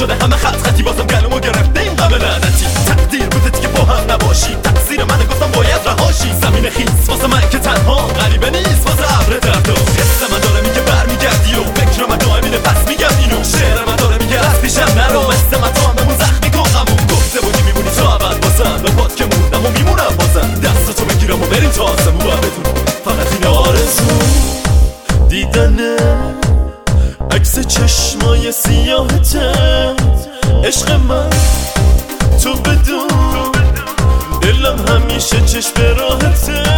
شده همه خط خطی بازم گلومو گرفته این غم لعنتی تقدیر بوده دیگه با هم نباشی تقصیر منه گفتم باید رهاشی زمین خیس واسه من که تنها غریبه نیست واسه ابر درد و حس من داره میگه برمیگردی و فکر من دائم اینه پس میگم اینو شعر من داره میگه از پیشم نرو مثل من تو هم بمون زخمی کن غمو گفته بودی میمونی تا ابد بازم به پات که موندم و میمونم بازم دستاتو بگیرم و بریم تا آسمون و بدونم فقط این آرزو دیدنه عکس چشمای سیاهته عشق من تو بدون دلم همیشه چشم راحته